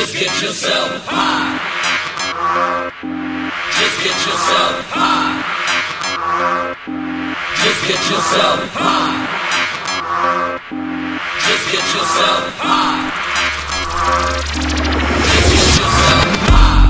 Just get yourself high. Just get yourself high. Just get yourself high. Just get yourself high. Just get yourself high.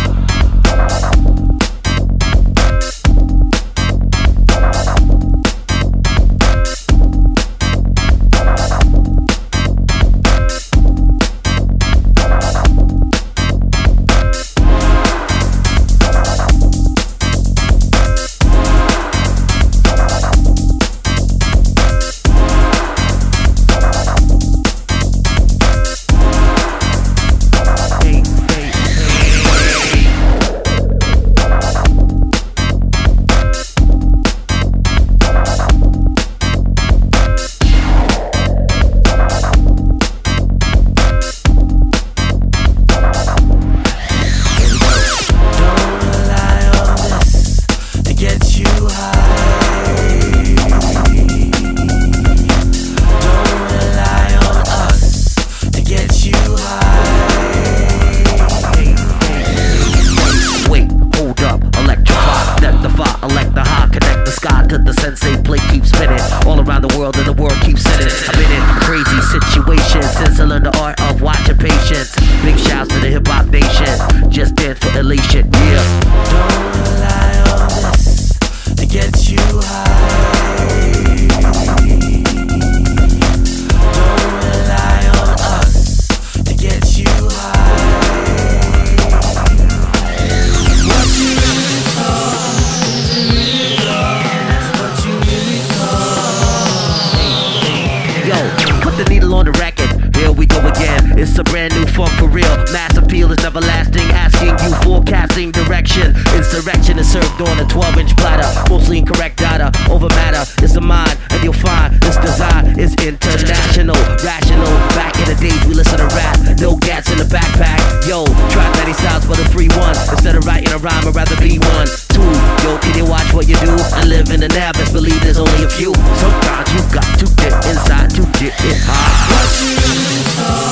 To the sensei plate keeps spinning all around the world and the world keeps spinning. I've been in crazy situations since I learned the art of watching patience. Big shouts to the hip hop nation, just dance for elation, yeah. Don't rely on this to get you high. Don't rely on us to get you high. What you really put the needle on the record, here we go again. It's a brand new funk for real. Mass appeal is everlasting, asking you forecasting direction. Insurrection is served on a 12-inch platter. Mostly incorrect data over matter. It's a mind, and you'll find this design is international. Rational, back in the days we listen to rap. No gas in the backpack. Yo, try many styles for the free one. Instead of writing a rhyme, I'd rather be one. Two, yo, can you watch what you do? And live in the now, best believe there's only a few. Sometimes you got to get inside to get it high. What you really